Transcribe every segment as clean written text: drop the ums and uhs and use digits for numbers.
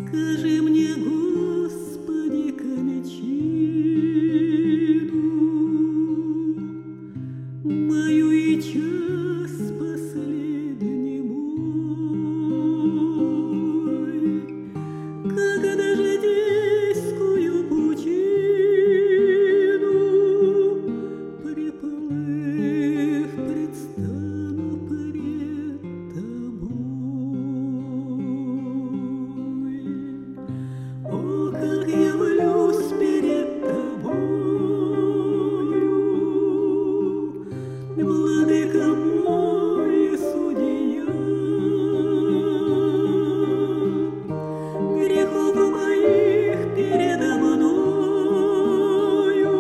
Скажи мне, Господи, кончину мою и час последний мой, когда житейскую пучину приплыв, предстану пред Тобой. О, как явлюсь перед Тобою, Владыка мой и Судья, грехов моих передо мною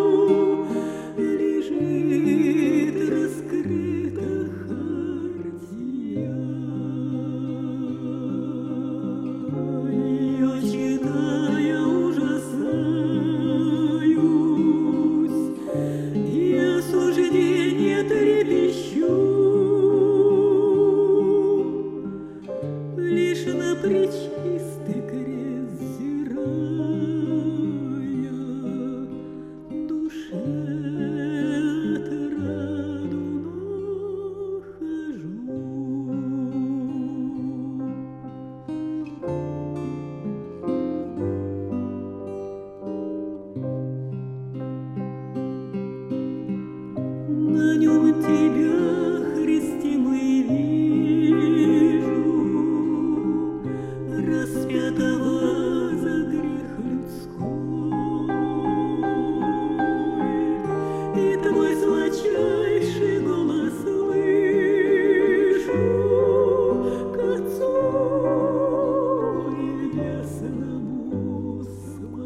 лежит раскрыта хартия. Я, читая, ужасаюсь, и осуждение трепещу, лишь на пречистый крест взирая, душе отраду нахожу. На нем Тебя, Христе, мы вижу, распятого за грех людской, и Твой сладчайший голос слышу к Отцу Небесному с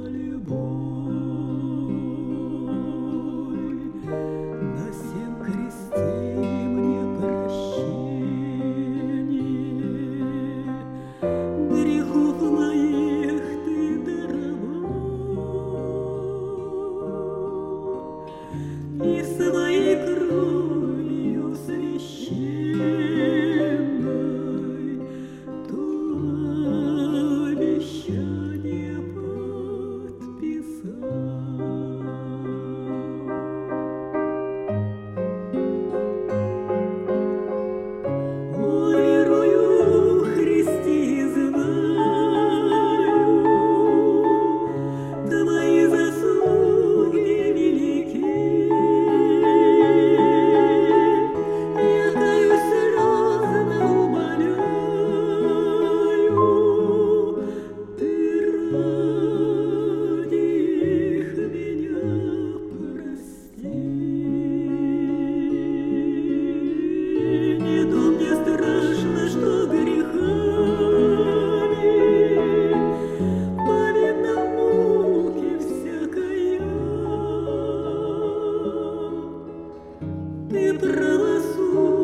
мольбой. На сем кресте мне прощение грехов моих Ты даровал, и своей кровью священной то обещание подписал. Верую, Христе, знаю, Твои заслуги велики. Я каюсь, разно умоляю, Ты ради их меня прости. Не то мне страшно, что грехами повинна муки всякая. Ты правосудие